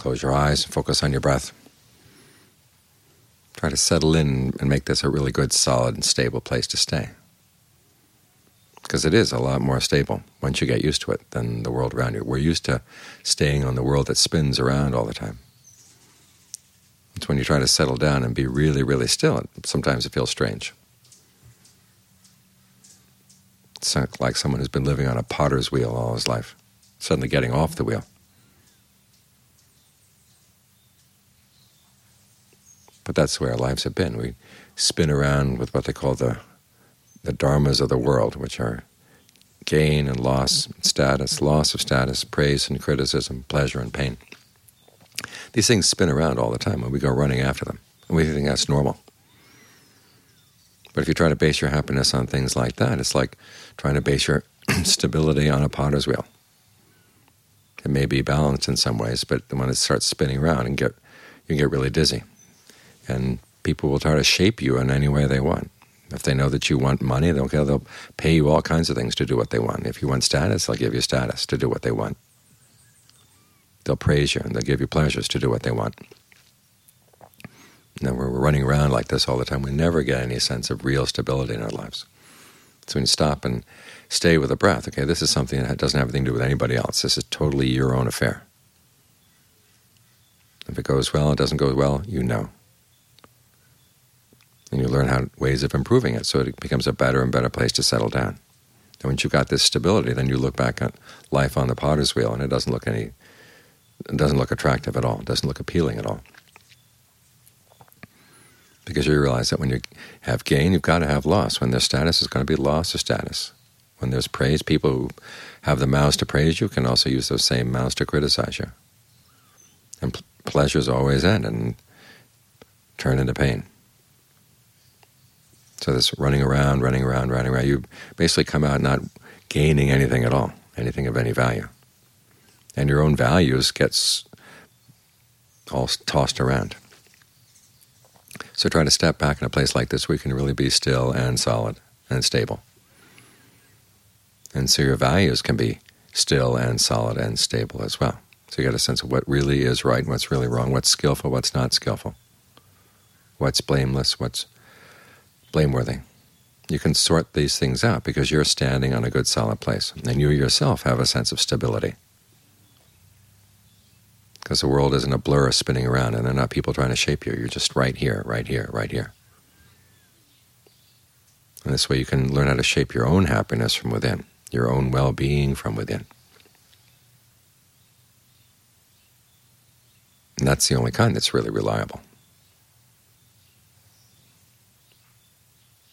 Close your eyes and focus on your breath. Try to settle in and make this a really good, solid, and stable place to stay. Because it is a lot more stable once you get used to it than the world around you. We're used to staying on the world that spins around all the time. It's when you try to settle down and be really, really still, sometimes it feels strange. It's like someone who's been living on a potter's wheel all his life, suddenly getting off the wheel. But that's where our lives have been. We spin around with what they call the dharmas of the world, which are gain and loss, status, loss of status, praise and criticism, pleasure and pain. These things spin around all the time, and we go running after them, and we think that's normal. But if you try to base your happiness on things like that, it's like trying to base your stability on a potter's wheel. It may be balanced in some ways, but when it starts spinning around, you can get really dizzy. And people will try to shape you in any way they want. If they know that you want money, they'll pay you all kinds of things to do what they want. If you want status, they'll give you status to do what they want. They'll praise you, and they'll give you pleasures to do what they want. Now, we're running around like this all the time. We never get any sense of real stability in our lives. So when you stop and stay with the breath, okay, this is something that doesn't have anything to do with anybody else. This is totally your own affair. If it goes well, it doesn't go well, you know. And you learn ways of improving it, so it becomes a better and better place to settle down. And once you've got this stability, then you look back at life on the potter's wheel, and it doesn't look attractive at all. It doesn't look appealing at all. Because you realize that when you have gain, you've got to have loss. When there's status, it's going to be loss of status. When there's praise, people who have the mouths to praise you can also use those same mouths to criticize you. And pleasures always end and turn into pain. So this running around, you basically come out not gaining anything at all, anything of any value. And your own values gets all tossed around. So try to step back in a place like this where you can really be still and solid and stable. And so your values can be still and solid and stable as well. So you get a sense of what really is right and what's really wrong, what's skillful, what's not skillful, what's blameless, what's blameworthy. You can sort these things out because you're standing on a good solid place, and you yourself have a sense of stability. Because the world isn't a blur spinning around, and they're not people trying to shape you. You're just right here, right here, right here. And this way you can learn how to shape your own happiness from within, your own well-being from within. And that's the only kind that's really reliable.